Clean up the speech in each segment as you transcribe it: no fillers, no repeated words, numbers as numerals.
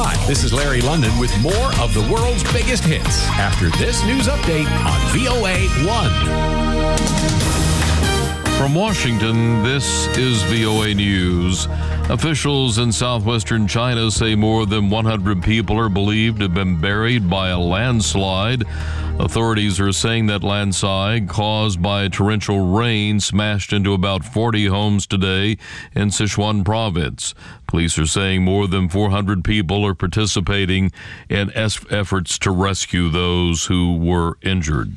Hi, this is Larry London with more of the world's biggest hits after this news update on VOA 1. From Washington, this is VOA News. Officials in southwestern China say more than 100 people are believed to have been buried by a landslide. Authorities are saying that landslide caused by torrential rain smashed into about 40 homes today in Sichuan province. Police are saying more than 400 people are participating in efforts to rescue those who were injured.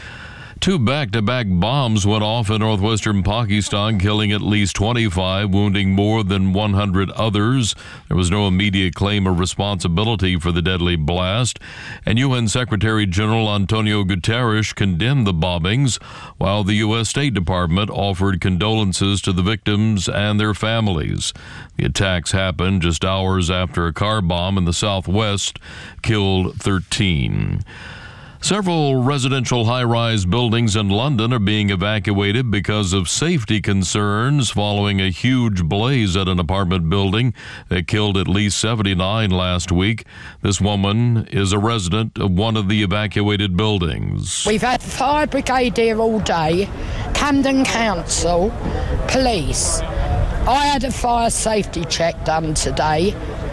2 back-to-back bombs went off in northwestern Pakistan, killing at least 25, wounding more than 100 others. There was no immediate claim of responsibility for the deadly blast, and UN Secretary General Antonio Guterres condemned the bombings, while the U.S. State Department offered condolences to the victims and their families. The attacks happened just hours after a car bomb in the southwest killed 13. Several residential high-rise buildings in London are being evacuated because of safety concerns following a huge blaze at an apartment building that killed at least 79 last week. This woman is a resident of one of the evacuated buildings. We've had fire brigade here all day, Camden Council, police. I had a fire safety check done today.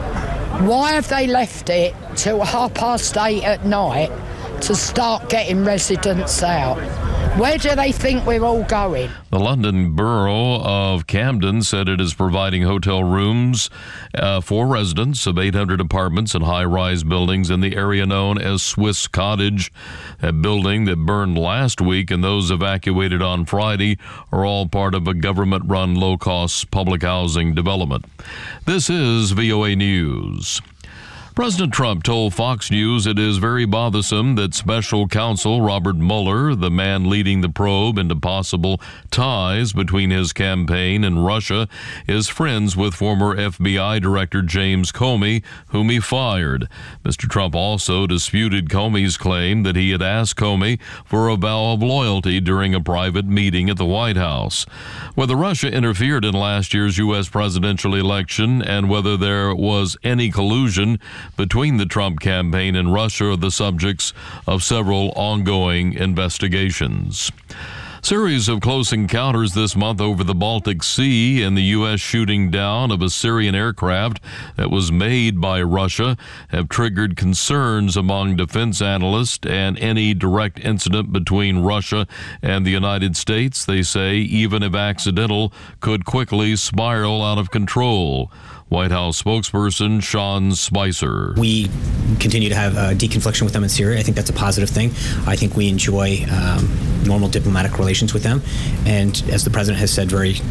Why have they left it till 8:30 at night to start getting residents out? Where do they think we're all going? The London Borough of Camden said it is providing hotel rooms for residents of 800 apartments and high-rise buildings in the area known as Swiss Cottage. That building that burned last week and those evacuated on Friday are all part of a government-run low-cost public housing development. This is VOA News. President Trump told Fox News it is very bothersome that special counsel Robert Mueller, the man leading the probe into possible ties between his campaign and Russia, is friends with former FBI Director James Comey, whom he fired. Mr. Trump also disputed Comey's claim that he had asked Comey for a vow of loyalty during a private meeting at the White House. Whether Russia interfered in last year's U.S. presidential election and whether there was any collusion between the Trump campaign and Russia are the subjects of several ongoing investigations. Series of close encounters this month over the Baltic Sea and the U.S. shooting down of a Syrian aircraft that was made by Russia have triggered concerns among defense analysts, and any direct incident between Russia and the United States, they say, even if accidental, could quickly spiral out of control. White House spokesperson Sean Spicer. We continue to have deconfliction with them in Syria. I think that's a positive thing. I think we enjoy normal diplomatic relations with them. And as the president has said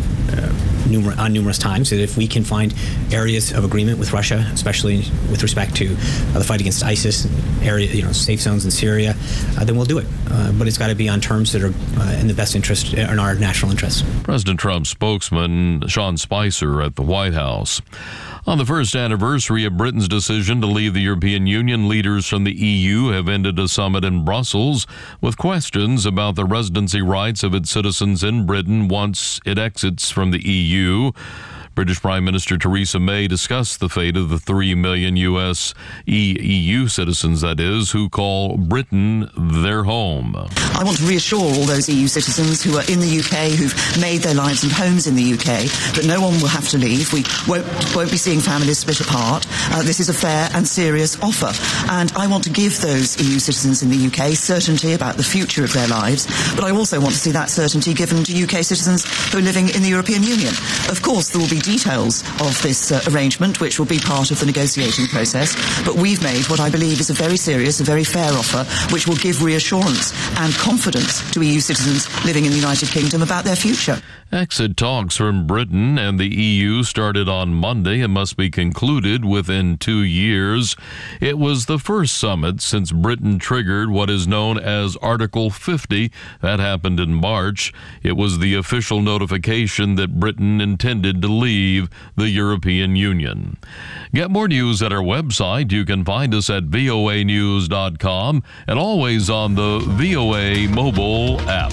numerous times, that if we can find areas of agreement with Russia, especially with respect to the fight against ISIS, safe zones in Syria, then we'll do it. But it's got to be on terms that are in the best interest, in our national interests. President Trump's spokesman Sean Spicer at the White House. On the first anniversary of Britain's decision to leave the European Union, leaders from the EU have ended a summit in Brussels with questions about the residency rights of its citizens in Britain once it exits from the EU. British Prime Minister Theresa May discussed the fate of the 3 million U.S. EU citizens, that is, who call Britain their home. I want to reassure all those EU citizens who are in the UK, who've made their lives and homes in the UK, that no one will have to leave. We won't be seeing families split apart. This is a fair and serious offer. And I want to give those EU citizens in the UK certainty about the future of their lives. But I also want to see that certainty given to UK citizens who are living in the European Union. Of course, there will be details of this arrangement, which will be part of the negotiating process, but we've made what I believe is a very serious, a very fair offer, which will give reassurance and confidence to EU citizens living in the United Kingdom about their future. Exit talks from Britain and the EU started on Monday and must be concluded within 2 years. It was the first summit since Britain triggered what is known as Article 50. That happened in March. It was the official notification that Britain intended to leave the European Union. Get more news at our website. You can find us at voanews.com and always on the VOA mobile app.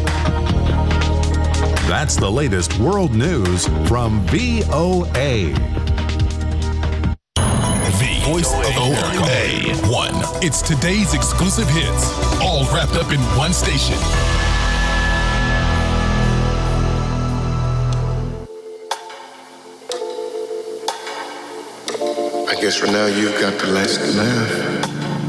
That's the latest world news from VOA. voice of America. VOA1. It's today's exclusive hits, all wrapped up in one station. I guess for now you've got the last laugh.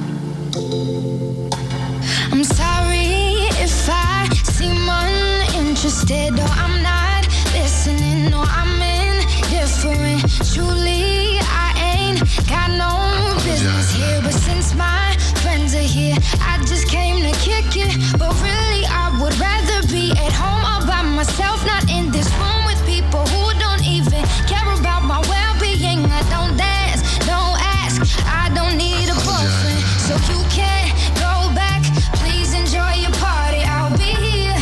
I'm sorry if I seem uninterested, or I'm not listening, or I'm indifferent. Truly, I ain't got no business here, but since my friends are here, I just came to kick it. But really, I would rather be at home all by myself, not in this room with people who don't even care about my well-being. I don't dance, don't ask, I don't need a boyfriend, so you can't go back. Please enjoy your party, I'll be here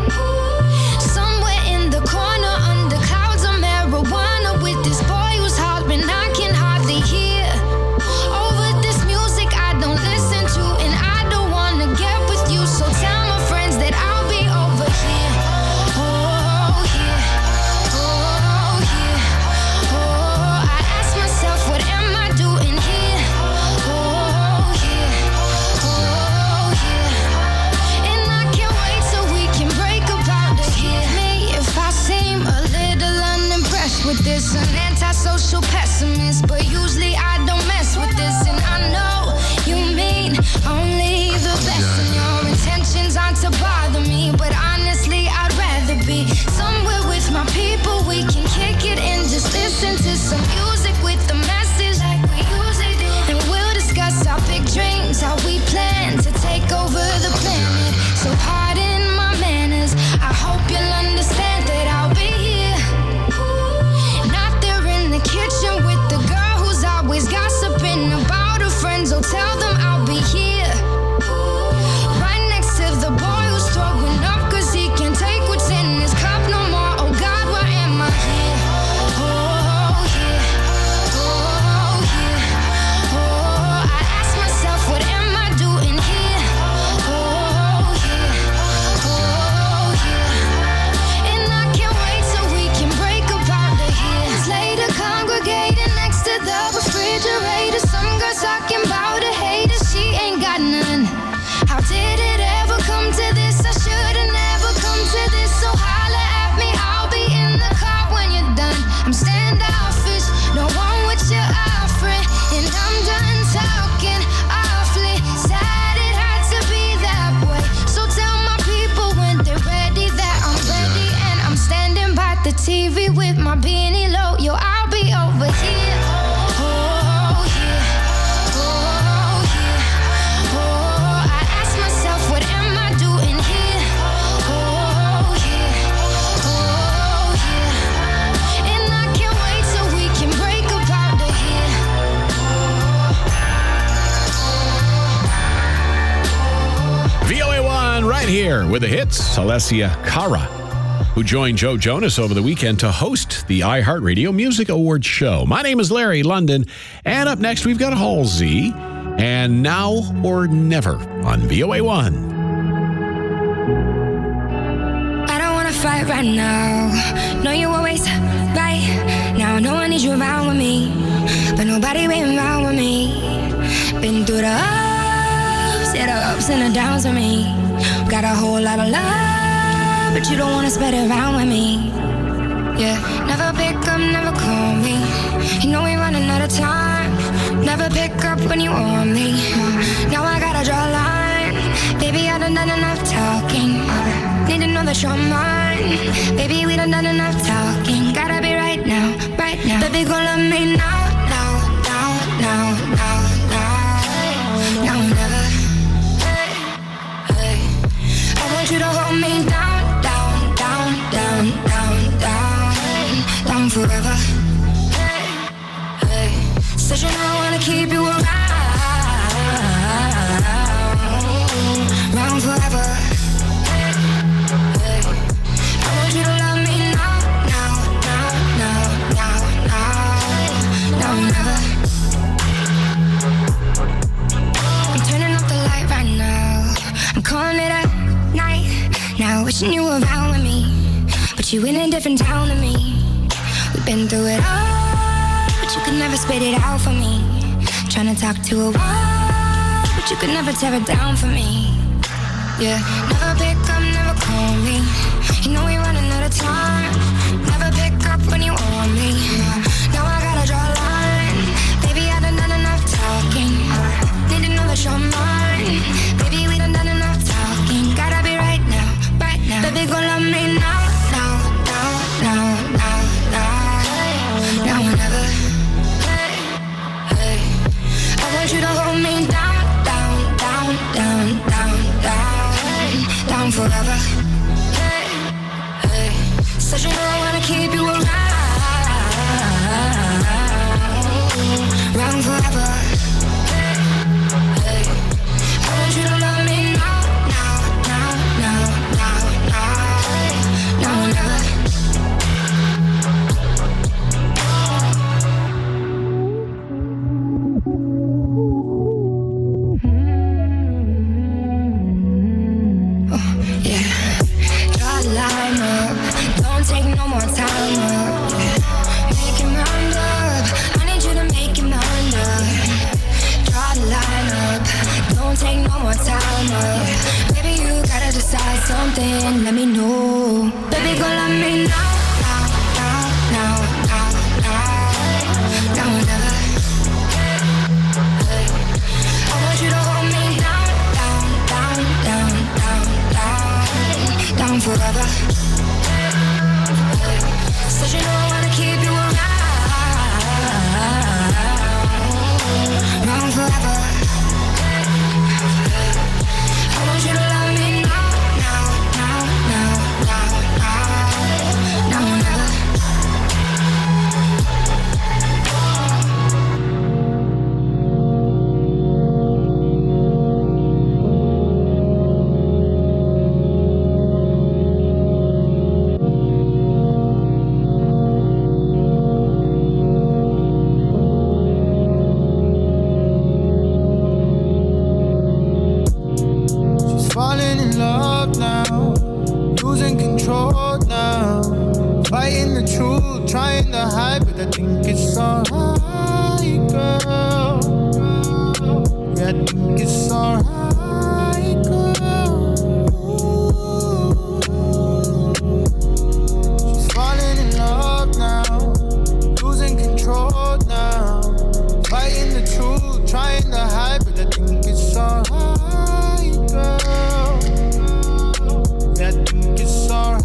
somewhere in the corner under clouds of marijuana with this boy who's hollering I can hardly hear over this music I don't listen to, and I don't wanna get with you, so tell my friends that I'll be over here. Oh yeah, oh yeah, oh, I ask myself what am I doing here? Oh yeah, oh yeah, and I can't wait so we can break about it here. Me if I seem a little unimpressed with this, an antisocial pessimist, but usually I don't mess with this, and I know you mean only the best, and your intentions aren't to bother me, but honestly I'd rather be somewhere with my people. We can kick it and just listen to some music with the message like we usually do, and we'll discuss our big dreams, how we plan to take over the planet. So pardon my manners, I hope you'll understand that I'll be here, not there in the kitchen with the girl who's always gossiping about her friends. Oh, tell them I'll be here right next to the boy who's throwing up cause he can't take what's in his cup no more. Oh God, why am I here? Oh yeah, oh yeah, oh, I ask myself what am I doing here? Oh yeah, oh yeah, and I can't wait so we can break apart the years later, congregating next to the refrigerator. Some girls talking about a hater, she ain't got none. How did it ever come to this? I should've never come to this. So holla at me, I'll be in the car when you're done. I'm standoffish, don't want what you're offering, and I'm done talking awfully. Sad it had to be that way, so tell my people when they're ready that I'm ready, and I'm standing by the TV with my beanie low. Yo, I'll be over here. Oh yeah, oh yeah, oh, I ask myself what am I doing here? Oh yeah, oh yeah, and I can't wait so we can break apart the here. VOA1 right here with the hits. Alessia Cara, who joined Joe Jonas over the weekend to host the iHeartRadio Music Awards show. My name is Larry London, and up next we've got Halsey and Now or Never on VOA1. I don't wanna fight right now. No, you always right now. No one needs you around with me, but nobody been around with me. Been through the ups, yeah, the ups and the downs with me. Got a whole lot of love, but you don't wanna spread it around with me. Yeah, never pick up, never call me. You know we running out of time. Never pick up when you want me. Now I gotta draw a line. Baby, I done enough talking. Need to know that you're mine. Baby, we done enough talking. Gotta be right now, right now. Baby, go love me now, now, now, now, now, now. Now or never. Hey, hey. I want you to hold me down, down, down, down, down, down, down forever. Hey, hey. Said you know I wanna keep you around forever. Hey, hey. I want you to love me now, now, now, now, now, now, now or never. I'm turning off the light right now. I'm calling it a night now, wishing you were around with me, but you in a different town than me. We've been through it all, but you could never spit it out for me. trying to talk to a wall, but you could never tear it down for me. Yeah, never pick up, never call me. You know we're running out of time. Never pick up when you want me. Now I gotta draw a line. Baby, I done enough talking. Need to know that you're mine. Baby, we done enough talking. Gotta be right now, right now. Baby, go love me now, now, now, now, now, now. Now or never. Hey, hey. I want you to hold me down, down, down, down, down, down, down forever. Hey, hey. Said you know I wanna keep you around forever. Hey, hey. I want you to love me now, now, now, now, now, now, now or never. Line up, don't take no more time up. Make him round up, I need you to make him round up. Draw the line up, don't take no more time up. Baby, you gotta decide something, let me know. Baby, go love me now, now, now, now, now, now, now or never. Hey, I want you to hold me down, down, down, down, down, down, down forever. Said you know I wanna keep you around forever. I want you to love me now, now, now, now, now, now, now or never. Trying to hide, but I think it's alright, girl. Yeah, I think it's alright, girl. She's falling in love now, losing control now. Fighting the truth, trying to hide, but I think it's alright, girl. Yeah, I think it's alright.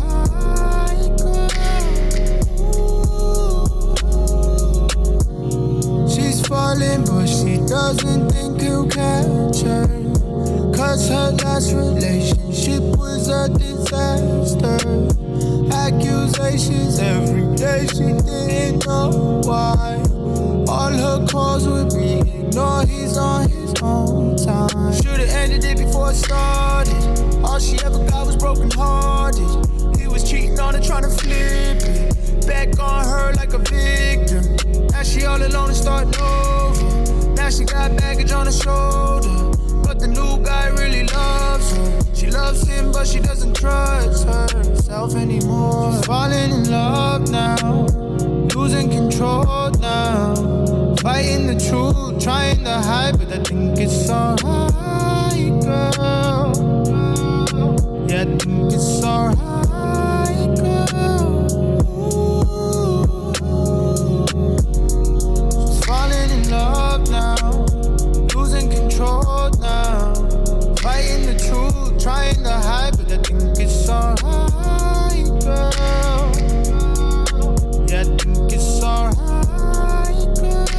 Falling, but she doesn't think he'll catch her. Cause her last relationship was a disaster. Accusations every day, she didn't know why. All her calls would be ignored, he's on his own time. Should've ended it before it started. All she ever got was broken hearted. He was cheating on her, trying to flip it. Back on her like a victim. Now she all alone and starting over. Now she got baggage on her shoulder. But the new guy really loves her. She loves him, but she doesn't trust herself anymore. She's falling in love now, losing control now. Fighting the truth, trying to hide, but I think it's alright, girl. Yeah, I think it's alright, girl. Love now, losing control now. Fighting the truth, trying to hide, but I think it's alright, girl. Yeah, I think it's alright,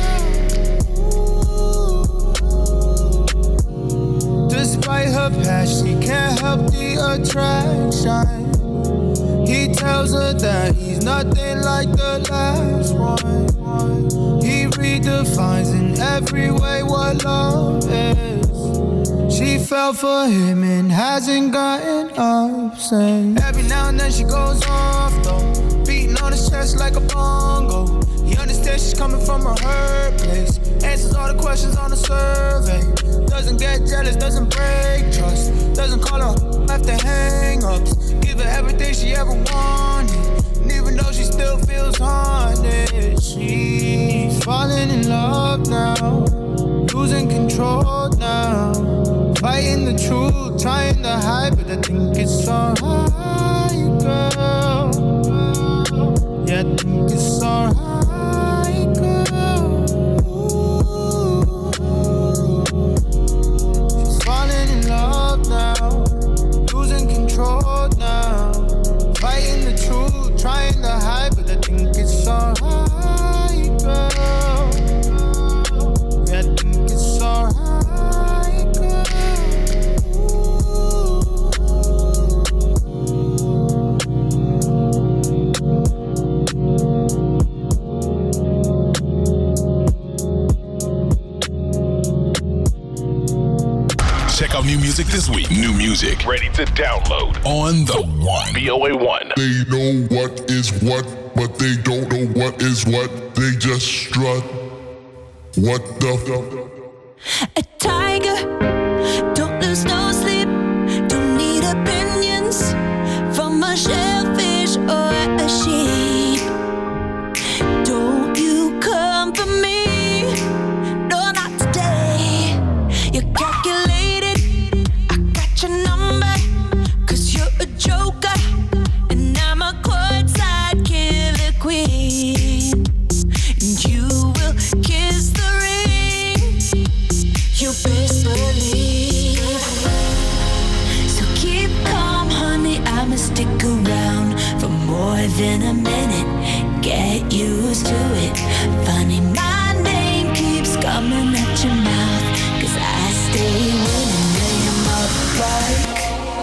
girl. Despite her past, she can't help the attraction. He tells her that he's nothing like the last one. He redefines in every way what love is. She fell for him and hasn't gotten up since. Every now and then she goes off though, beating on his chest like a bongo. He understands she's coming from a hurt place. Answers all the questions on the survey. Doesn't get jealous, doesn't break trust. Doesn't call her after hang-ups. Give her everything she ever wanted. And even though she still feels haunted, she's falling in love now, control now. Fighting the truth, trying to hide, but I think it's alright, girl. Yeah, I think it's alright, girl. She's falling in love now, losing control now. Fighting the truth, trying to hide, but I think it's alright, girl. Yeah, I think it's alright, girl. Check out new music this week. New music ready to download on the One. VOA1. They know what is what, but they don't know what is what. They just strut. What the? A tiger, don't lose no sleep. Don't need opinions from a shellfish or a sheep. Don't you come for me, no, not today. You're calculated, I got your number, 'cause you're a joker, and I'm a courtside killer queen. And you will kiss the ring, you best believe. So keep calm, honey, I'ma stick around for more than a minute. Get used to it. Funny, my name keeps coming at your mouth, 'cause I stay winning, lay 'em up like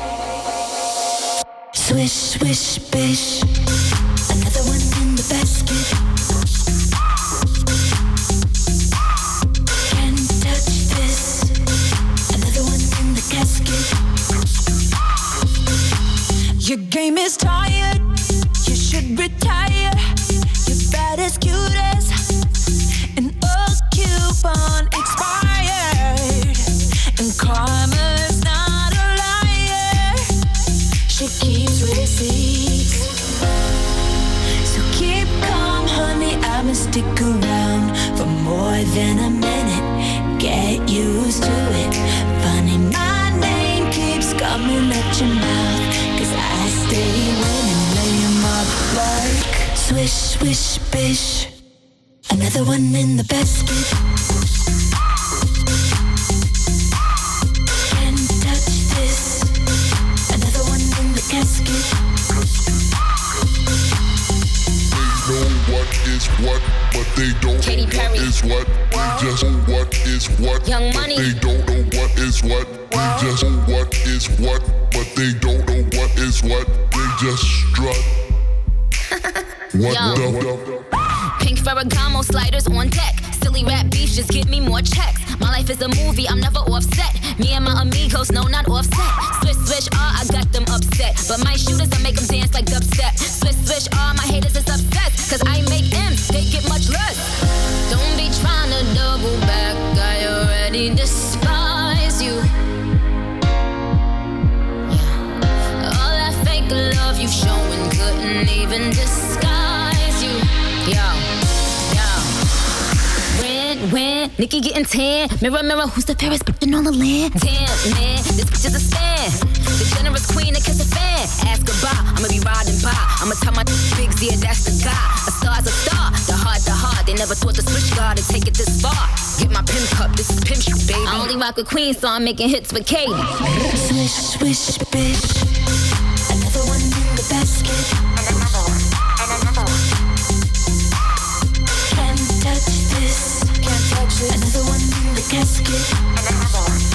swish, swish, bish. Another one in the basket. Can't touch this. Another one in the casket. Your game is tired. You should retire. You're bad as cute as an old coupon expired. And karma's not a liar. She keeps receipts. So keep calm, honey, I'ma stick around for more than a minute. Get used to it. Funny, my name keeps coming at your mouth, 'cause I stay winning, lay 'em up like swish, swish, bish. Another one in the basket. Can't touch this. Another one in the casket. They know what is what, but they don't Katy know Perry. what is what. They just know what is what, Young but Money. they don't know what is what. They just know what is what, but they don't know what is what. They just strut. What Yo. the? Pink Ferragamo sliders on deck. Silly rap beefs just give me more checks. My life is a movie, I'm never offset. Me and my amigos, no, not offset. Swish, swish, I got them upset. But my shooters, I make them dance like dubstep. Swish, swish, my haters is upset. 'Cause I make M's, they get much less. Don't be trying to double back, I already despise you. Yeah. All that fake love you showing couldn't even disguise you. Yo. When Nikki getting tan, mirror, mirror, who's the fairest bitch on the land? Damn, man, this bitch is a stan. The generous queen that kiss a fan. Ask her bye, I'ma be riding by. I'ma tell my bigs, yeah, that's the guy. A star's a star, the heart. They never thought the switch guard would take it this far. Get my pimp cup, this is pimp shit, baby. I only rock with queen, so I'm making hits with Katy. Swish, swish, bish. Another one in the basket. And another one. Can't touch this. Can't touch this. Another one in the casket. And another one.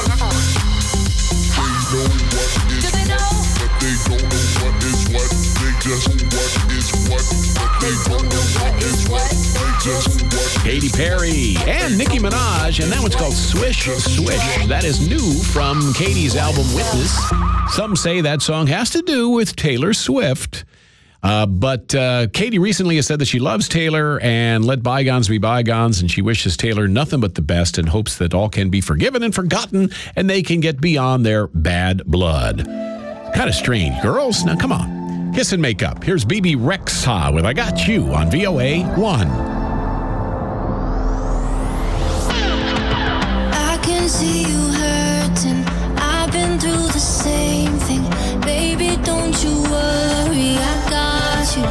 They know what is Do they know? what, but they don't know what is what. They just know what is what, but they don't know what is what. They just know what. Katy Perry and Nicki Minaj, and that one's called Swish Swish. That is new from Katy's album Witness. Some say that song has to do with Taylor Swift. But Katy recently has said that she loves Taylor and let bygones be bygones, and she wishes Taylor nothing but the best and hopes that all can be forgiven and forgotten and they can get beyond their bad blood. Kind of strange, girls. Now, come on. Kiss and make up. Here's BB Rexha with I Got You on VOA 1. I see you hurting. I've been through the same thing. Baby, don't you worry, I got you.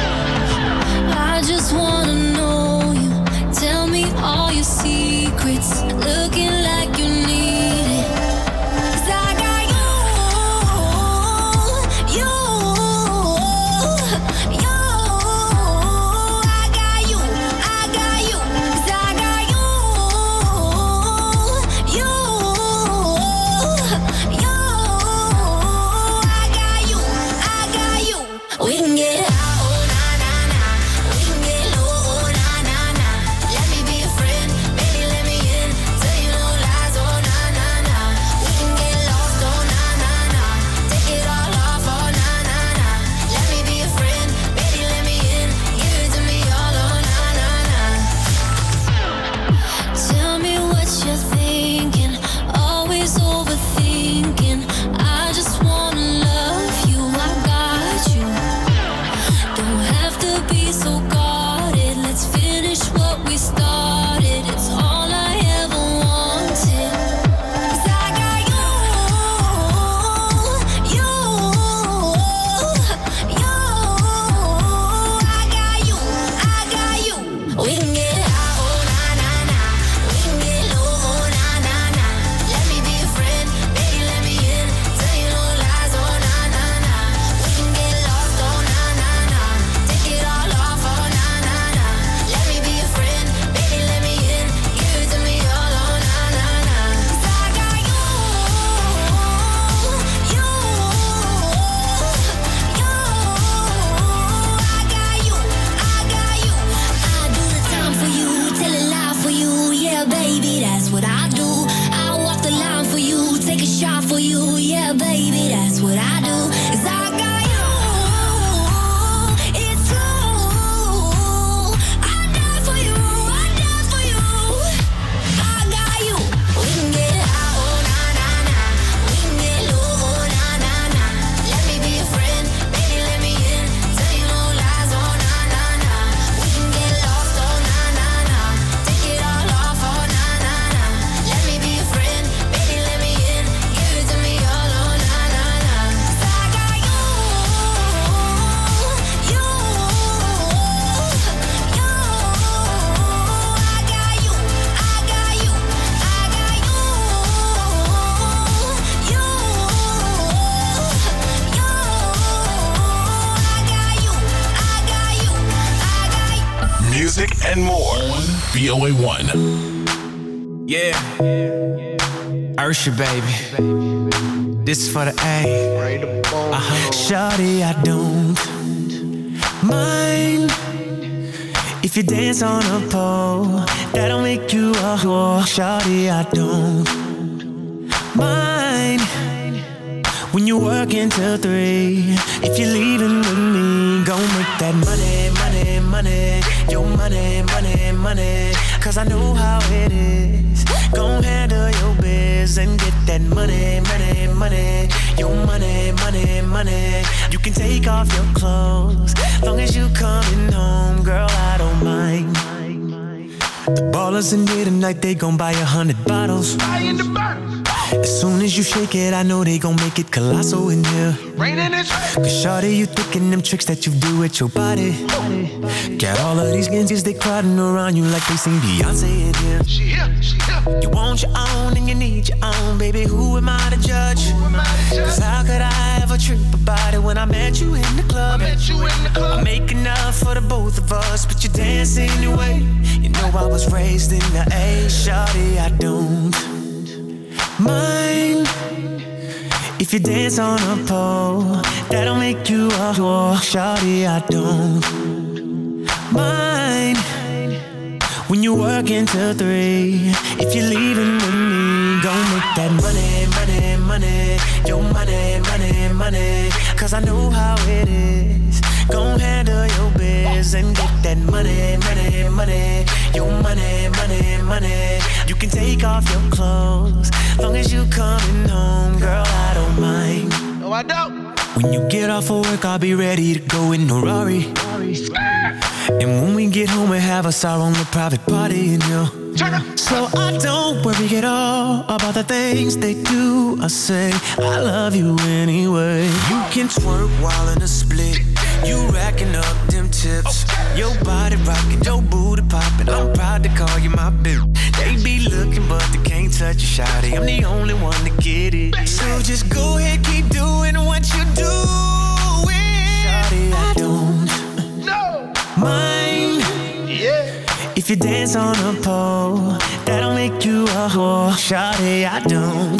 I just wanna know you. Tell me all your secrets. Looking like you need it. 'Cause I got you. I got you. 'Cause I got you. We can get high, oh na na na. We can get low, oh na na na. Let me be a friend, baby, let me in. Tell you no lies, oh na na na. We can get lost, oh na na na. Take it all off, oh na na na. Let me be a friend, baby, let me in. Give it to me all, oh na na na. Tell me what you're thinking, always overthinking. I just wanna love you, I got you. Don't have to be so guarded. Let's finish what we started. It's all I ever wanted. 'Cause I got you. I got you. We can get high, oh na na na. We can get low, oh na na na. Let me be a friend, baby, let me in. Tell you no lies, oh na na na. We can get lost, oh na na na. Take it all off, oh na na na. Let me be a friend, baby, let me in. Give it to me all, oh na na na. 'Cause I got you. I got you. I do the time for you, tell a lie for you. Yeah, baby, that's what I do. I walk the line for you, take a shot for you. Yeah, baby, that's what I do. 'Cause I got you. It's true. I die for you. I die for you. I got you. We can get high, oh na na na. We can get low, oh na na na. Let me be a friend, baby, let me in. Tell you no lies, oh na na na. We can get lost, oh na na na. Take it all off, oh na na na. Let me be a friend, baby, let me in. Give it to me all, oh na na na. 'Cause I got you. Music and more on VOA1. Yeah. Ursha, baby. This is for the A. Shawty, I don't mind if you dance on a pole. That'll make you a whore. Shawty, I don't mind when you work until 3. If you're leaving with me, go make that money, money, money. Your money, money, money. 'Cause I know how it is. Go handle your biz and get that money, money, money. Your money, money, money. You can take off your clothes, long as you coming home, girl, I don't mind. The ballers in here tonight, they gon' buy 100 bottles. As soon as you shake it, I know they gon' make it colossal in here. Cause shawty, you thinking them tricks that you do with your body. Got all of these ninjas, they crowding around you like they sing Beyonce in here. She here. You want your own and you need your own, baby, who am I to judge? Cause how could I ever trip about it when I met you in the club? I make enough for the both of us, but you dance anyway. You know I was raised in the A. Shawty, I don't mind if you dance on a pole. That'll make you a whore. Shawty, I don't mind when you work until 3. If you're leaving with me, go make that money, money, money. Your money, money, money. 'Cause I know how it is. Go handle your biz and get that money, money, money. Your money, money, money. You can take off your clothes, long as you coming home, girl, I don't mind. No, I don't. When you get off of work, I'll be ready to go in a Rari. And when we get home, we have us our own little private party, you know. So I don't worry at all about the things they do or say. I love you anyway. You can twerk while in a split. You racking up them tips. Your body rocking, your booty popping. I'm proud to call you my bitch. They be looking, but they can't touch you, shawty. I'm the only one to get it. So just go ahead, keep doing what you doing. Shawty, I don't mind. If you dance on a pole, that'll make you a whore. Shawty, I don't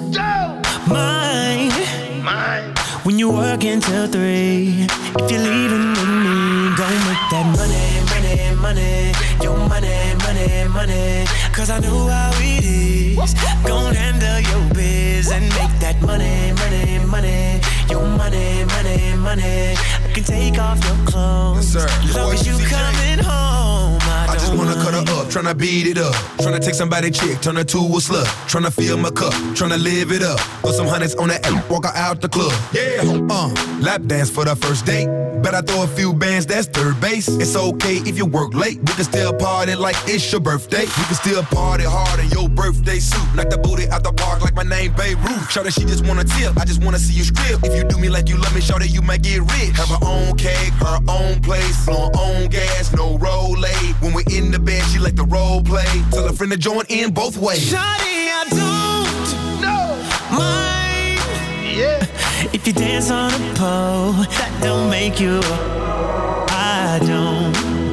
mind. When you work until 3, if you're leaving with me, go make that money, money, money. Your money, money, money. Cause I know how it is. Gon' handle your biz and make that money, money, money. Your money, money, money. I can take off your clothes. Yes, sir. As long as you coming home, I just don't wanna mind. cut her up, tryna beat it up. Tryna take somebody chick, turn her to a slut. Tryna fill my cup, tryna live it up. Throw some hundreds on that app, walk her out the club. Yeah, lap dance for the first date. Bet I throw a few bands, that's third base. It's okay if you work late. We can still party like it's your birthday. We can still party hard in your birthday suit. Knock the booty out the park like my name Babe Ruth. Shout that she just wanna tip, I just wanna see you strip. If you do me like you love me, shout that you might get rich. Have her own cake, her own place, blow her own gas, no roll late. When we're in the bed, she like the role play. Tell a friend to join in both ways. Shawty, I don't mind. If you dance on a pole, that don't make you. I don't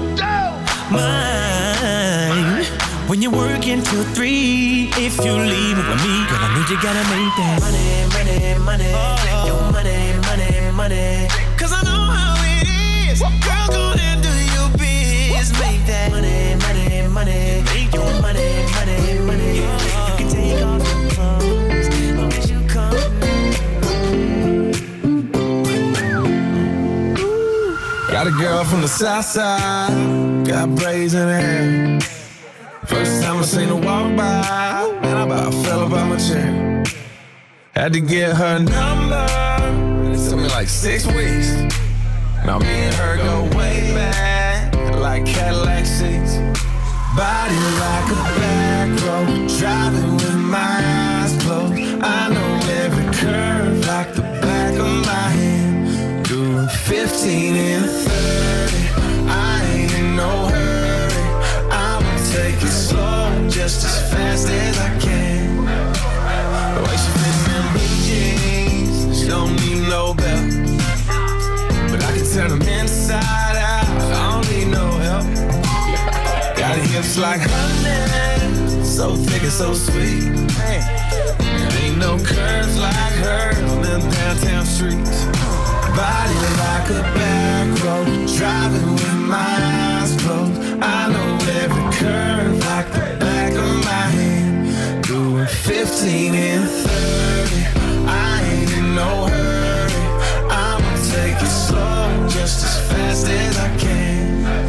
mind. When you're working till 3, if you leave it with me, girl, I know you gotta make that money, money, money. Your money, money, money. Cause I know how it is. Girl, go and do your biz. Make that money, money, money. Make your money, money, money. You can take off your clothes as long as you come. Got a girl from the south side, got braids in her hair. First time I seen her walk by, man, I about fell about my chair. Had to get her number, it took me like 6 weeks. Now me and her go way back, like Cadillac seats. Body like a back road, driving with my eyes closed. I know every curve like the back of my hand. Doing 15 and 30, I ain't in no hurry. I'ma take it slow, just as fast as I can. The way she fits in blue jeans, she don't need no belt. But I can turn them inside out, I don't need no help. Got hips like honey, so thick and so sweet. There ain't no curves like hers on them downtown streets. Body like a back road, driving with my eyes closed. I know every curve like the back of my hand. Doing 15 and 30, I ain't in no hurry. I'ma take it slow, just as fast as I can.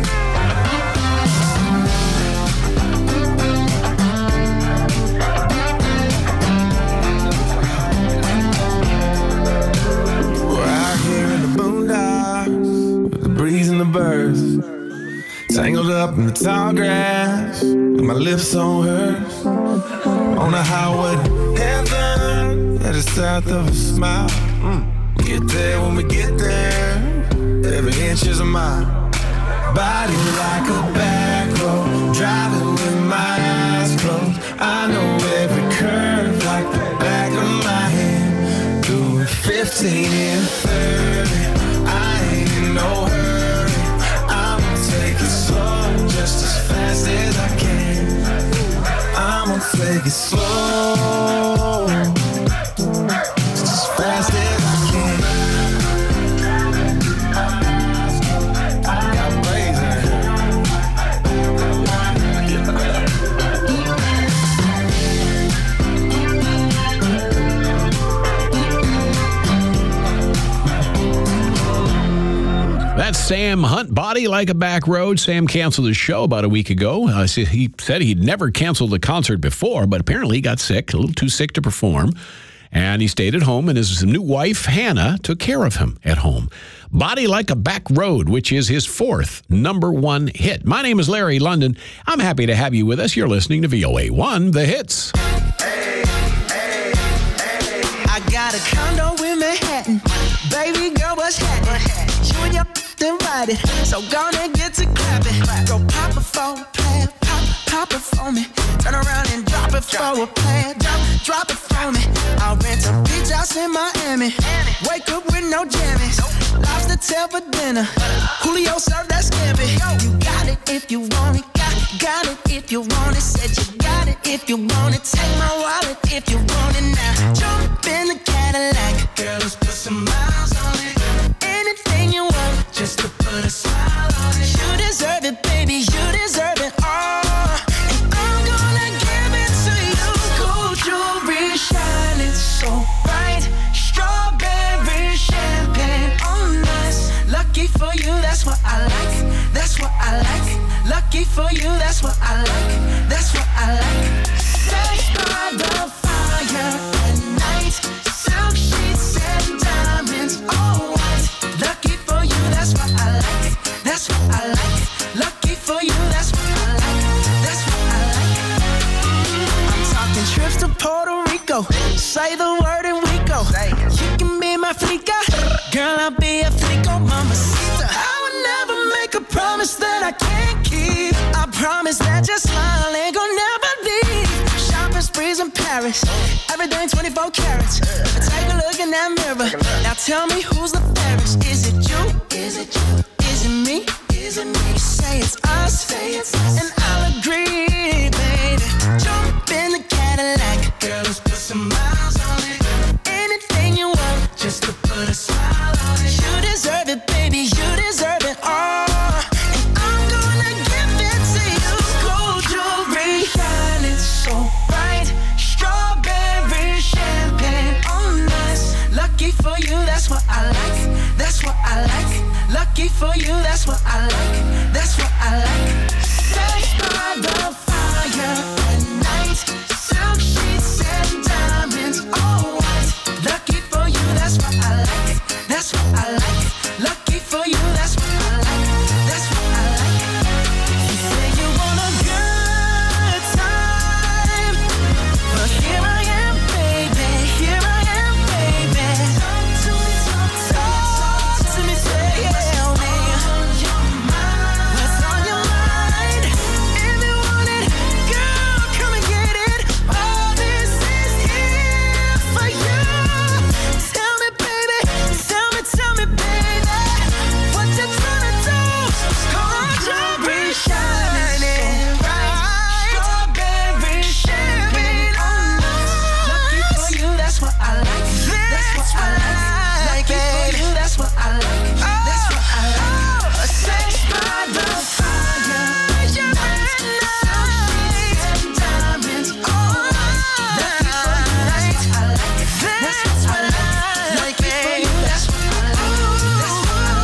Breeze and the birds, tangled up in the tall grass, with my lips on hers. On the highway to heaven, at the south of a smile. Get there when we get there, every inch is a mile. Body like a back road, driving with my eyes closed. I know every curve like the back of my hand. Doing 15 and 30, I ain't in no hurry. Take it slow, just as fast as I can. I'ma take it slow, just as fast as I can. I got braids in That's Sam Hunt, Body Like a Back Road. Sam canceled his show about a week ago. He said he'd never canceled a concert before, but apparently he got sick, a little too sick to perform. And he stayed at home, and his new wife, Hannah, took care of him at home. Body Like a Back Road, which is his 4th #1 hit. My name is Larry London. I'm happy to have you with us. You're listening to VOA1, The Hits. I got a condo in Manhattan. Baby girl, what's happening? You and your invited, so gonna get to clapping. Go pop it for a plan, pop it for me. Turn around and drop it for a plan, drop it for me. I'll rent a beach house in Miami. Wake up with no jammies. Lobster tail for dinner. Julio served that scampi. You got it if you want it. Got it if you want it. Said you got it if you want it. Take my wallet if you want it now. Jump in the Cadillac. Girl, let's put some miles on it. Anything you want, just to put a smile on it. You deserve it, baby. You deserve it all. And I'm gonna give it to you. Gold jewelry shining so bright. Strawberry champagne on us. Lucky for you, that's what I like. That's what I like. Lucky for you, that's what I like. That's what I like. Sex by the fire at night. Silk sheets and diamonds, all white. Lucky for you, that's what I like. That's what I like. Lucky for you, that's what I like. That's what I like. I'm talking trips to Puerto Rico. Say the word and we go. You can be my flica. Girl, I'll be a flico, mamacita. I would never make a promise that I can't keep. I promise that your smile ain't gonna never leave. Shopping sprees in Paris. Everything 24 carats. Take a look in that mirror. Now tell me who's the fairest. Is it you? Is it you? Is it me? Is it me? Say it's us. And I'll agree, baby. Jump in the Cadillac. Girl, let's put some miles on it. Anything you want, just to put a smile on it. You deserve it, baby. You deserve it all. And I'm gonna give it to you. Gold jewelry shining so bright. Strawberry champagne on us. Lucky for you, that's what I like. That's what I like. Lucky for you, that's what I like. That's what I like. Sex by the fire at night. Silk sheets and diamonds, all white. Lucky for you, that's what I like. That's what I like. Lucky for you, that's what I like. That's what I like. You say you want a good time, but here I am, baby. Here I am, baby. Talk to me, talk to me, tell me what's on your mind. If you want it, girl, come and get it. All this is here for you. Tell me, baby, what you tryna do? Gold jewelry shining bright. Strawberry champagne on us. Lucky for you, that's what I like. That's what I like. Lucky for you, that's what I like. That's what I like. Sex by the fire. Diamonds on us. Lucky for you, that's what I like. That's what I like. Lucky for you, that's what I like. That's what I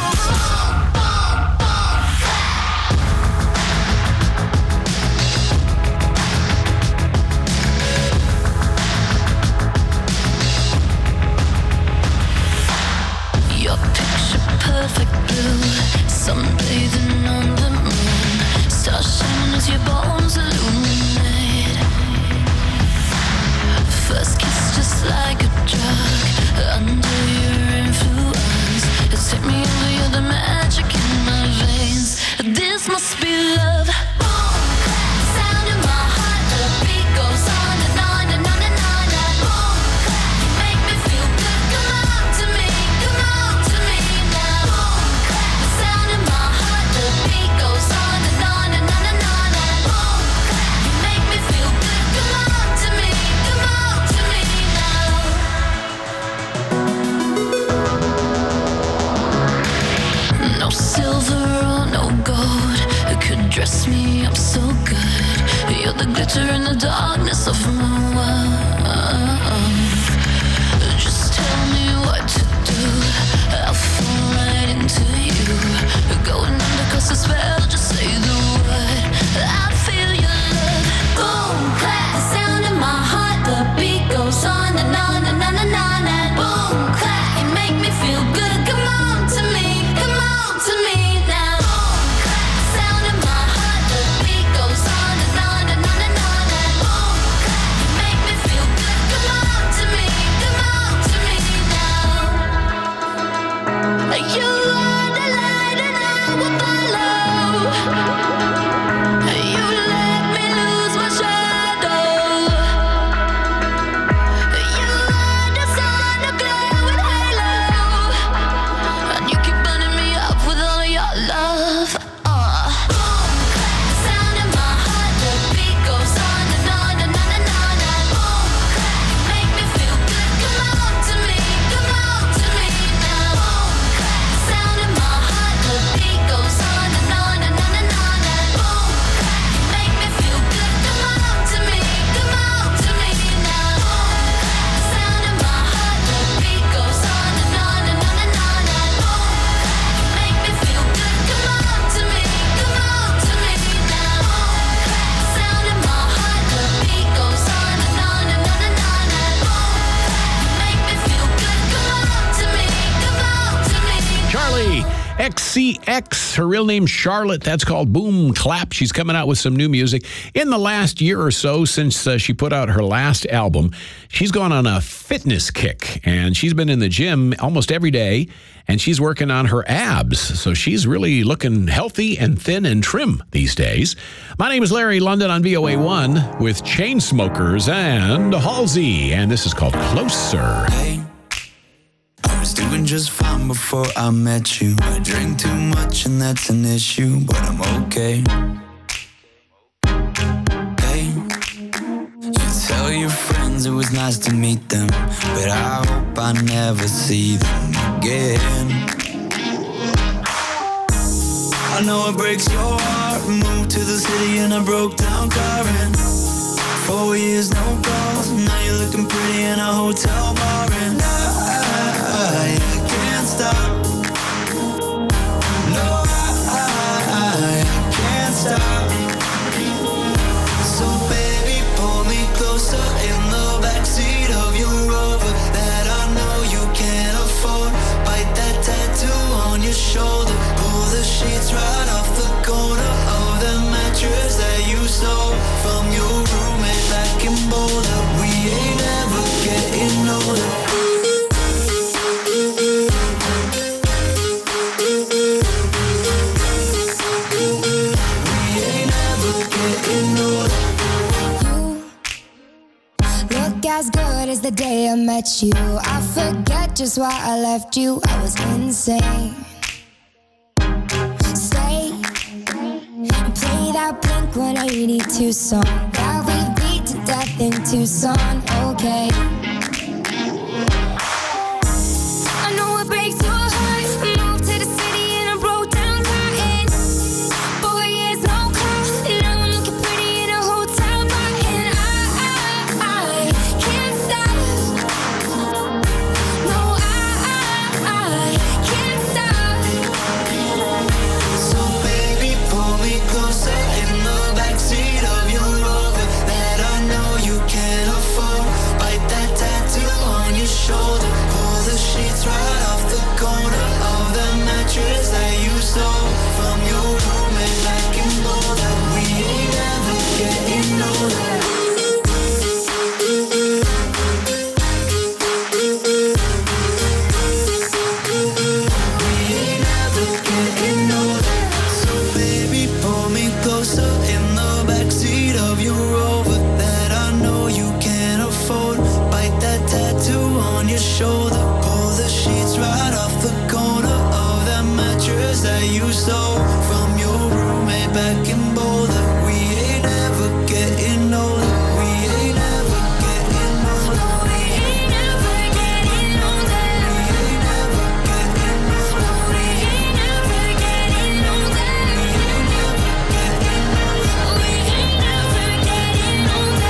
Your picture perfect blue, sunbathing on the moon, stars shining as your bones illuminate. First kiss just like a drug, under your influence. You take me over, you're the magic in my veins. This must be love. Boom, clap, sound in my heart, the beat goes on and on and on and on. Boom, clap, you make me feel good. Come on to me now. Boom, clap, the sound in my heart, the beat goes on and on and on and on. Boom, clap, you make me feel good. Come on to me now. No silver or no gold could dress me up so good. You're the glitter in the darkness of my world. Just tell me what to do. I'll fall right into you. Going under 'cause the spell, just say the word. I feel your love. Boom, clap, the sound in my heart, the beat goes on and on and XCX, her real name Charlotte. That's called Boom Clap. She's coming out with some new music. In the last year or so, since she put out her last album, she's gone on a fitness kick, and she's been in the gym almost every day, and she's working on her abs. So she's really looking healthy and thin and trim these days. My name is Larry London on VOA1 with Chainsmokers and Halsey, and this is called Closer. I was doing just fine before I met you. I drink too much and that's an issue, but I'm okay. Hey, you tell your friends it was nice to meet them, but I hope I never see them again. I know it breaks your heart. Moved to the city in a broke down car, and 4 years no calls. Now you're looking pretty in a hotel bar, and I can't stop. No, I can't stop. So baby, pull me closer in the backseat of your Rover that I know you can't afford. Bite that tattoo on your shoulder. Pull the sheets right off the corner of the mattress that you stole from your roommate back in Boulder. We ain't ever getting older. As good as the day I met you. I forget just why I left you. I was insane. Stay and play that Blink-182 song that we beat to death in Tucson. Okay. I know it breaks your heart. Moved to the city in a broke down car, and 4 years no call. Now I'm looking pretty in a hotel bar, and I can't stop. No, I can't stop. So baby, pull me closer in the backseat of your Rover that I know you can't afford. Bite that tattoo on your shoulder. Pull the sheets right off the corner of the mattress that you stole from your roommate back in Boulder. We ain't ever getting older. We ain't ever getting older. So baby, pull me closer in the backseat of your Rover that I know you can't afford. Bite that tattoo on your shoulder. Pull the sheets right off the corner of that mattress that you stole from your roommate back in Boulder. We ain't ever getting older. We ain't ever getting older. We ain't ever getting older. We ain't ever getting older. We ain't ever getting older. We ain't ever getting older.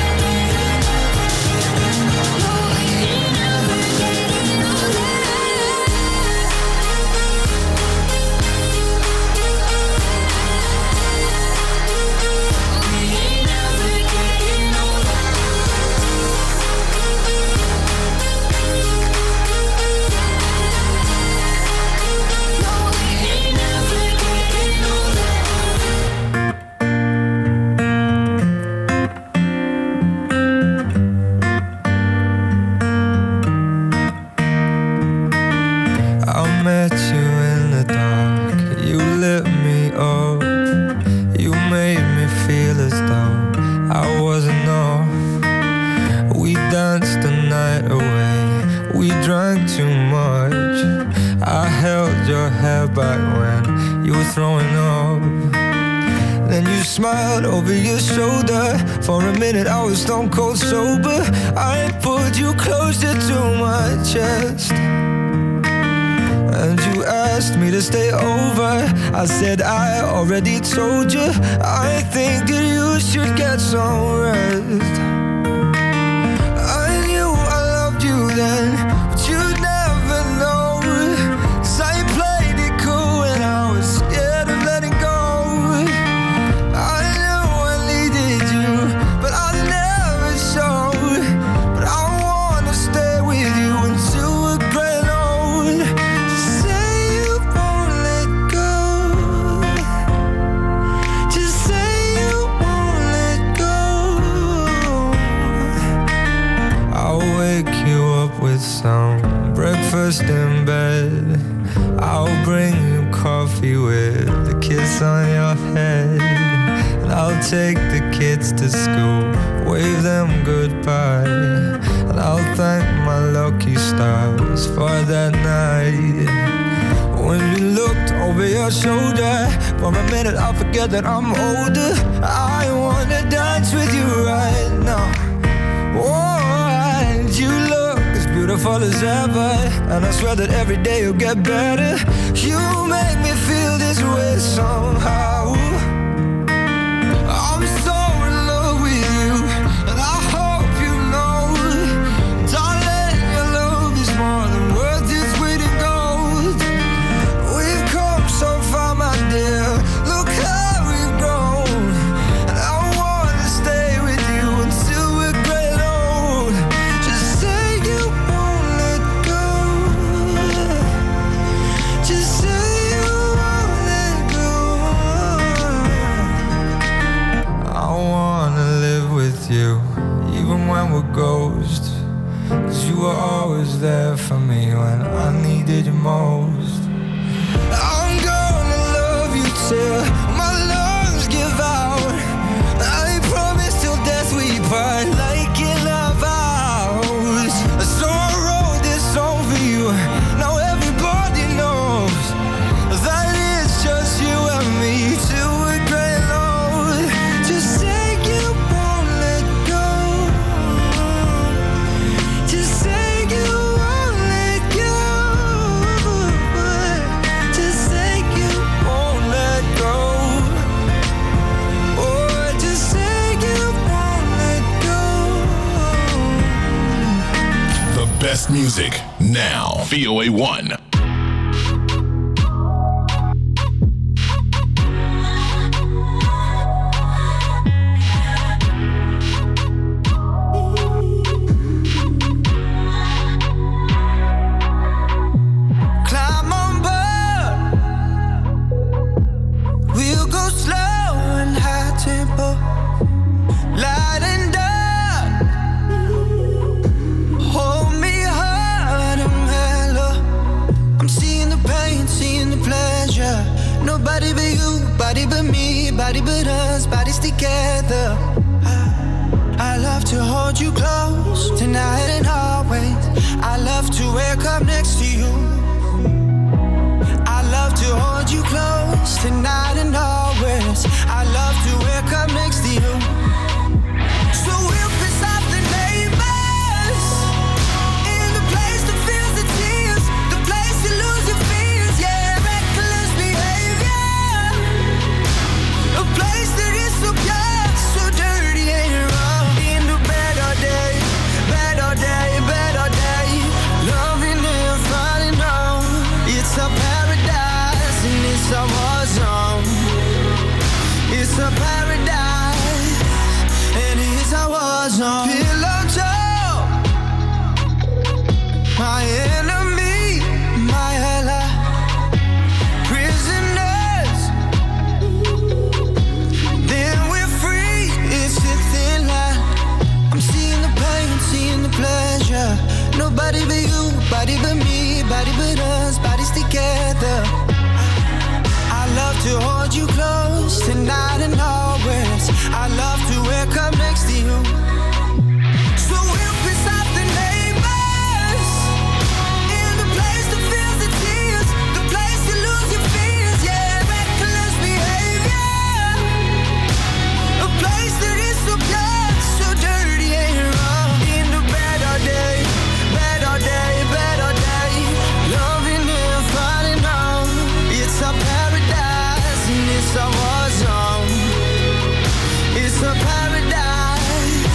I met you in the dark, you lit me up. You made me feel as though I wasn't off. We danced the night away, we drank too much. I held your hair back when you were throwing up. Then you smiled over your shoulder. For a minute I was stone cold sober. I pulled you closer to my chest, and you asked me to stay over. I said I already told you. I think that you should get some rest. I knew I loved you then, but you'd never know. 'Cause I played it cool and I was scared of letting go. I knew I needed you, but I never showed. But I wanna stay with you until we're grown old. Say you won't let breakfast in bed. I'll bring you coffee with a kiss on your head. And I'll take the kids to school, wave them goodbye. And I'll thank my lucky stars for that night. When you looked over your shoulder, for a minute I forget that I'm older. I wanna dance with you right now. Oh, and you look as beautiful as ever, and I swear that every day you'll get better. You make me feel this way somehow. I'm so in love with you, and I hope you know, darling, your love is more than worth its weight in gold. We've come so far, my dear, look how we've grown. And I wanna stay with you until we're gray and old. Just say you won't let go. Just say you won't let go. I wanna live with you, even when we're ghosts. 'Cause you were always there for me when I needed you most. I'm gonna love you till my lungs give out. I promise till death we part, like in our vows. So I wrote this song for you. Now everybody knows that it's just you and me till we're gray and old. Just say you won't let go. Just say you won't let go. Just say you won't let go. Oh, just say you won't let go. The best music now. VOA1. Climb on board. We'll go slow and high tempo, light and dark. Hold me hard and mellow. I'm seeing the pain, seeing the pleasure. Nobody but you, body but me, body but us, bodies together. I love to hold you close tonight and always. I love to wake up next to you. I love to hold you close tonight and always. I love to wake up next to you. So we'll piss off the neighbors in the place that feels the tears, the place you lose your fears, yeah, reckless behavior, a place that is so pure, so dirty and wrong. In the bed all day, bed all day, bed all day, loving and falling on. It's a paradise and it's a war zone. It's a paradise and it's a war zone. Pillow talk, my enemy, my ally. Prisoners, then we're free. It's a thin line. I'm seeing the pain, seeing the pleasure. Nobody but you, body but me, body but us, bodies together. I love to hold you close tonight and always. I love to wake up next to you. So we'll piss off the neighbors in the place that feels the tears, the place you lose your fears, yeah, reckless behavior, a place that is so pure, so dirty and wrong. In the bed all day, bed all day, bed all day, loving and falling on. It's a paradise and it's a war zone. It's a paradise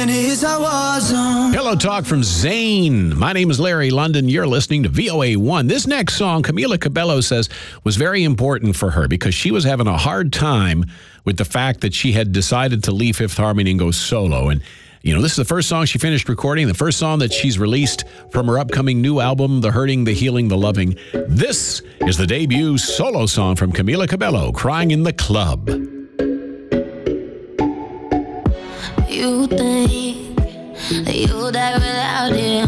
and here's I was on. Hello Talk from Zane. My name is Larry London. You're listening to VOA1. This next song, Camila Cabello says, was very important for her because she was having a hard time with the fact that she had decided to leave Fifth Harmony and go solo. And, you know, this is the first song she finished recording, the first song that she's released from her upcoming new album, The Hurting, The Healing, The Loving. This is the debut solo song from Camila Cabello, Crying in the Club. You think that you'll die without him.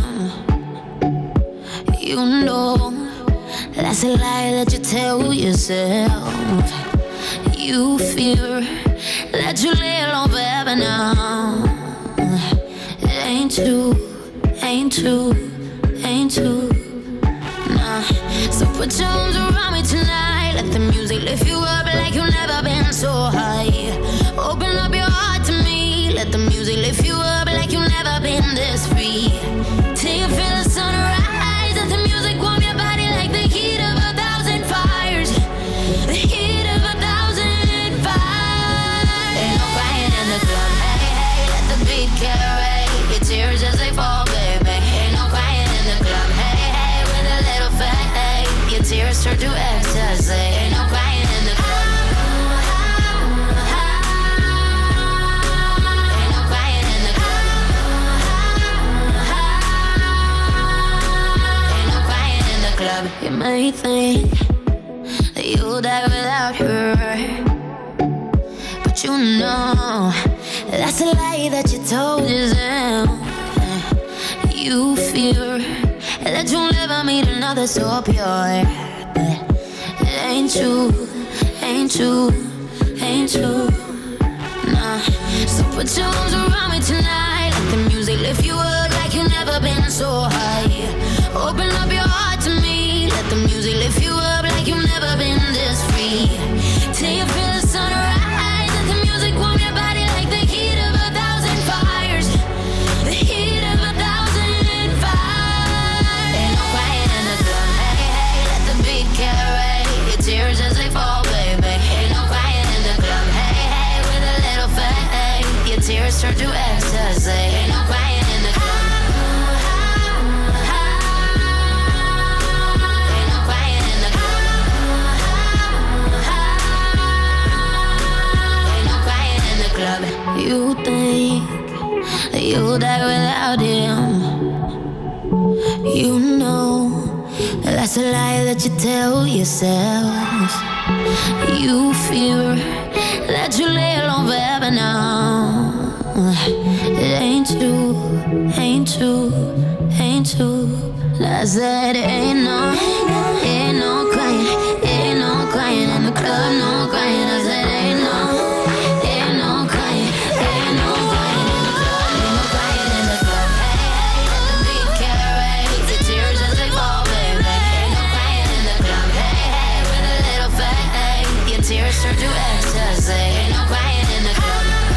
You know that's a lie that you tell yourself. You fear that you lay alone forever now. It ain't true, ain't true, ain't true. Nah. So put your arms around me tonight. Let the music lift you up like you've never been so high. Open up your heart to me. Let the music lift you up like you've never been this free. Till you feel the sunrise. Let the music warm your body like the heat of 1,000 fires. The heat of 1,000 fires. Ain't no crying in the club. Hey, hey, let the beat carry your tears as they fall, baby. Ain't no crying in the club. Hey, hey, with a little faith, your tears turn to ecstasy. Ain't no crying in the club. You may think that you'll die without her, but you know that's a lie that you told yourself. You fear that you'll never meet another so pure, but it ain't true, ain't true, ain't true. Nah. So put your arms around me tonight. Let the music lift you up like you've never been so high. Open up your heart to me. Let the music lift you up like you've never been this free. Till you feel the sunrise. Let the music warm your body like the heat of 1,000 fires. The heat of 1,000 fires. Ain't no crying in the club. Hey, hey, let the beat carry your tears as they fall, baby. Ain't no crying in the club. Hey, hey, with a little faith, your tears turn to ecstasy. Ain't no crying in the club. You think that you'll die without him. You know that's a lie that you tell yourself. You fear that you lay alone forever now. It ain't true, ain't true, ain't true. I said ain't no crying, ain't no crying in the club, no crying. I said ain't no crying, ain't no crying in the club, ain't no crying in the club. Hey, hey, let the beat carry the tears as they fall, baby. Ain't no crying in the club. Hey, hey, with a little faith, your tears turn to ecstasy. Ain't no crying in the club.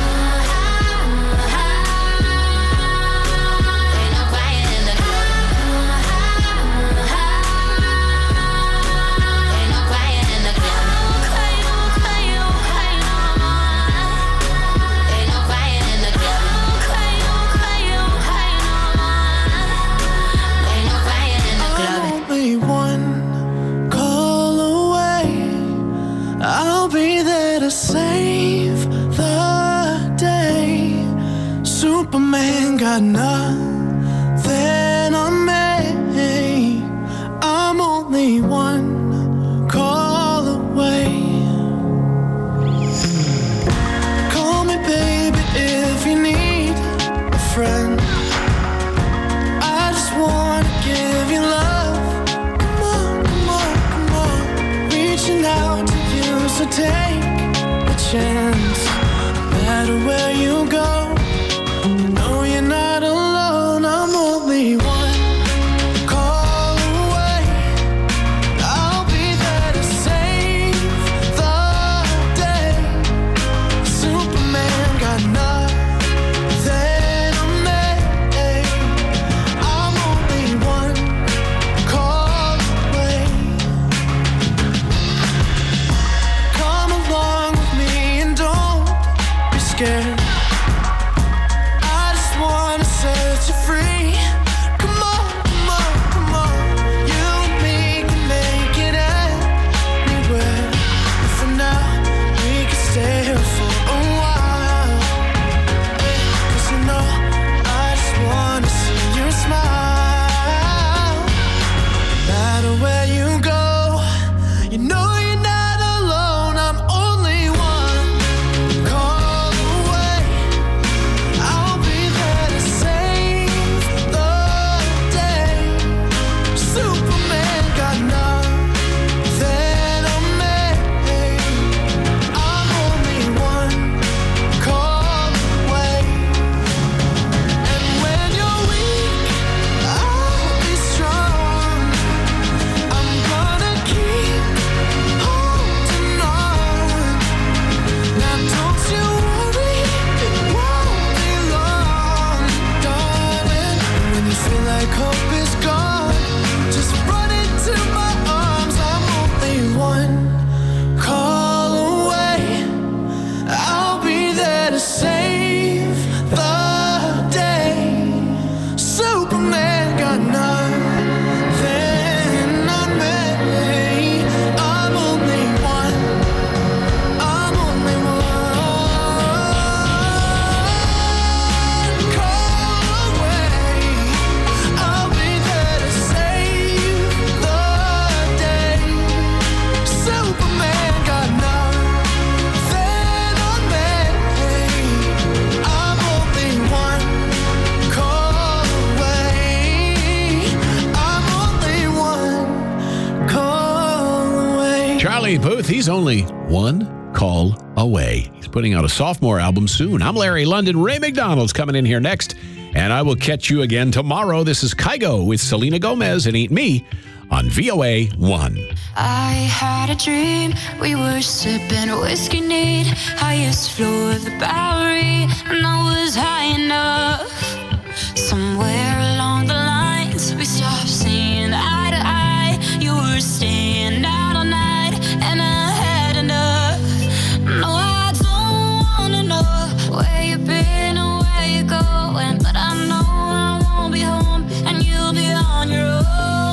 Save the day. Superman got nothing on me. I'm only one call away. Call me baby if you need a friend. I just wanna give you love. Come on, come on, come on. Reaching out to you, so take chance. No matter where you go, you know you're not alone. I'm only one call away. I'll be there to save the day. Superman got nothing on me. I'm only one call away. Come along with me and don't be scared. Charlie Puth, he's only one call away. He's putting out a sophomore album soon. I'm Larry London. Ray McDonald's coming in here next, and I will catch you again tomorrow. This is Kygo with Selena Gomez and Eat Me on VOA 1. I had a dream, we were sipping whiskey neat, highest floor of the Bowery, and I was high enough. Somewhere along the lines, we stopped seeing eye to eye. You were staying out all night, and I had enough. No, I don't wanna know where you've been or where you're going, but I know I won't be home, and you'll be on your own.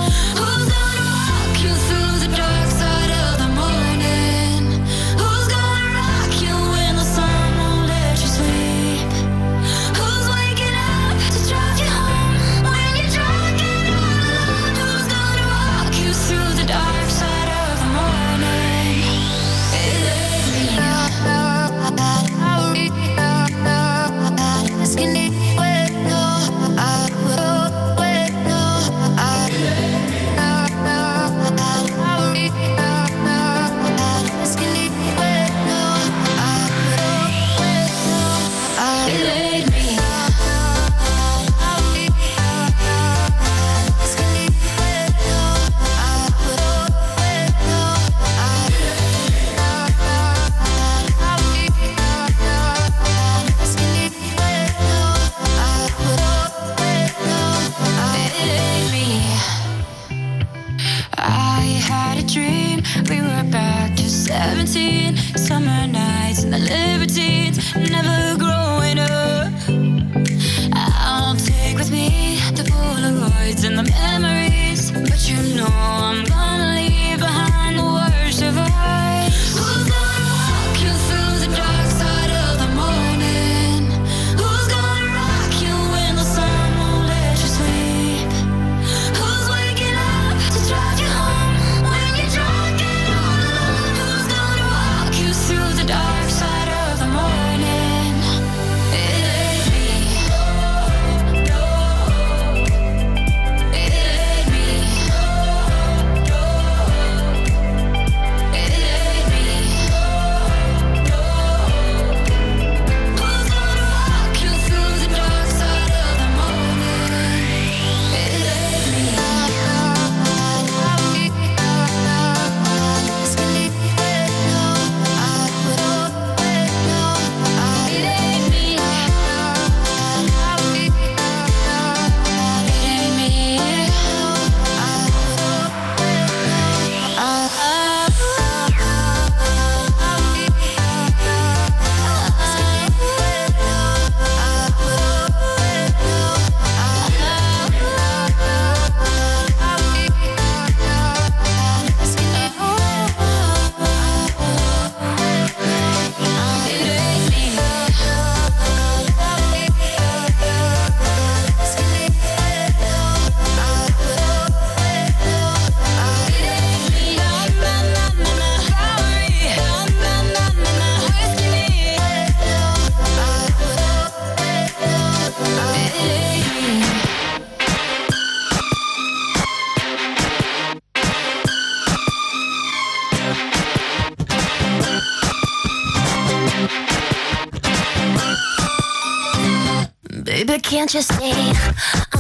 Summer nights and the libertines, never growing up. I'll take with me the Polaroids and the memories, but you know I'm gonna leave behind the worst of us. Who's gonna walk you through the dark side of the morning? Who's gonna rock you when the sun won't let you sleep? Who's waking up to drive you home when you're drunk and all alone? Who's gonna walk you through the dark side of the morning? It ain't me. It ain't me. It ain't me. Who's gonna walk you through the dark side of the morning? It ain't me. Baby, can't you see